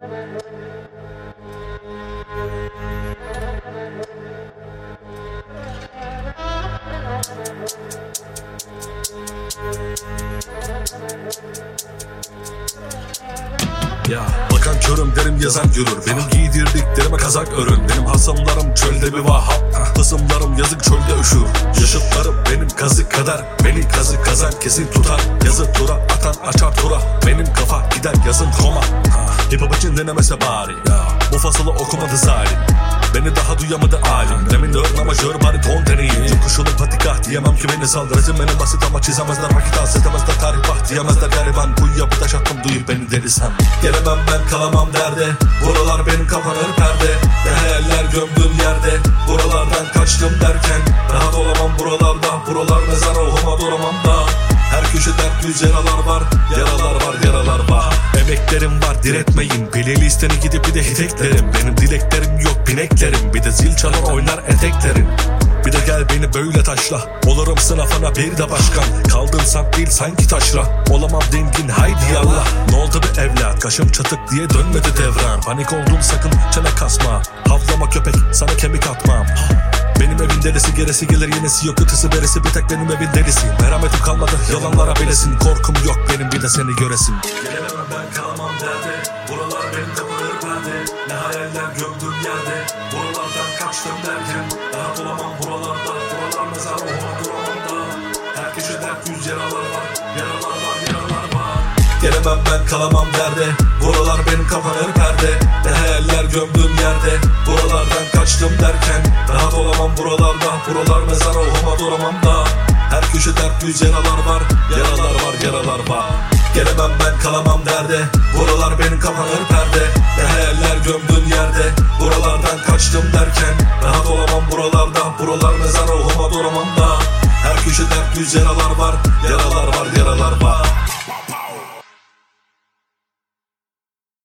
Ya bakan körüm derim, yazan görür. Benim giydirdiklerime kazak örün. Benim hasımlarım çölde bir vahap, hısımlarım yazık çölde üşür. Yaşıtlarım benim kazık kadar, beni kazık kazan kesin tutar. Yazı tura atan açar tura, benim kafa gider yazın koma. Hip hop için denemese bari ya, bu fasılı okumadı zalim. Beni daha duyamadı alim. Demin ör namajör bari ton deneyim. Yokuşulu patika diyemem ki beni sal. Resim benim basit ama çizemezler vakit al. Setemezler tarih bah diyemezler gariban. Kuyuya bir taş attım duyup beni delisem. Gelemem ben kalamam derde. Buralar benim kapanır perde. Ne hayaller gömdüğüm yerde. Buralardan kaçtım derken rahat olamam buralarda. Buralar mezar olma duramam da. Her köşe dert yüz yaralar var. Yaralar var, yaralar var. Emeklerim var diretmeyin. Playlist'ini gidip bir de hit eklerim. Benim dileklerim yok bineklerim. Bir de zil çalar oynar eteklerim. Bir de gel beni böyle taşla. Olurum sınıfına bir de başkan. Kaldın sank değil sanki taşra. Olamam dengin haydi yallah. Ne oldu be evlat, kaşım çatık diye dönmedi devran. Panik oldun sakın çene kasma. Havlama köpek sana kemik atmam. Benim evin delisi gerisi gelir yenisi yok ötesi berisi. Bir tek benim evin delisi. Merhametim kalmadı yalanlara bilesin. Korkum yok benim bir de seni göresim. Gelemem ben kalamam derde. Buralar benim kapanır perde. Ne hayaller gömdüğüm yerde. Buralardan kaçtım derken rahat olamam buralarda. Buralar mezar olma duramam da. Her köşe dert yüz yaralar var. Yaralar var, yaralar var. Gelemem ben kalamam derde. Buralar benim kapanır perde. Ne hayaller gömdüğüm yerde. Buralardan kaçtım derken rahat olamam buralarda. Buralar mezar olma duramam da. Her köşe dert yüz yaralar var. Yaralar var, yaralar var. Gelemem ben kalamam derde. Buralar benim kapanır perde. Ne hayaller gömdüğün yerde. Buralardan kaçtım derken rahat olamam buralarda. Buralar mezar olma duramam da. Her köşe dert yüz yaralar